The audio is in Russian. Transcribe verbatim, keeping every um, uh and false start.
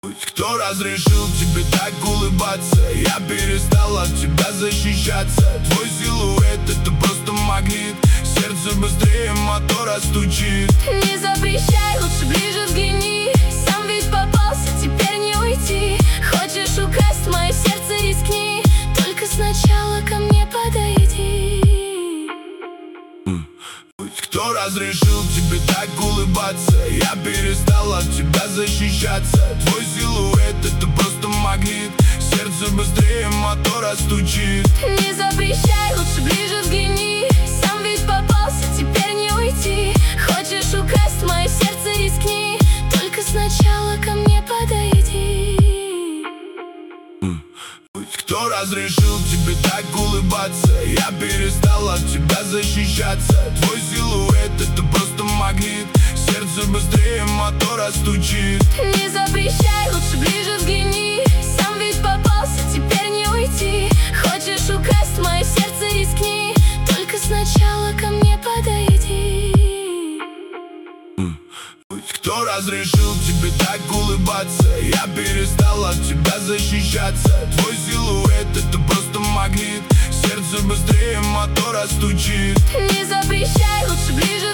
Кто разрешил тебе так улыбаться? Я перестал от тебя защищаться. Твой силуэт — это просто магнит. Сердце быстрее мотора стучит. Не запрещай, лучше ближе взгляни. Сам ведь попался, теперь не уйти. Хочешь украсть мое сердце, рискни. Только сначала ко мне подойди. Кто разрешил тебе так улыбаться? Я перестал от тебя защищаться. Твой силуэт — это просто магнит. Сердце быстрее мотора стучит. Не запрещай, лучше ближе взгляни. Сам ведь попался, теперь не уйти. Хочешь украсть мое сердце, рискни. Только сначала ко мне подойди. Кто разрешил тебе так улыбаться? Я перестал от тебя защищаться. Твой силуэт — это просто магнит. Сердце быстрее мотора стучит. Не запрещай, лучше ближе взгляни. Сам ведь попался, теперь не уйти. Хочешь украсть мое сердце, рискни. Только сначала ко мне подойди. Кто разрешил тебе так улыбаться? Я перестал от тебя защищаться. Твой силуэт — это просто магнит. Сердце быстрее мотора стучит. Не запрещай, лучше ближе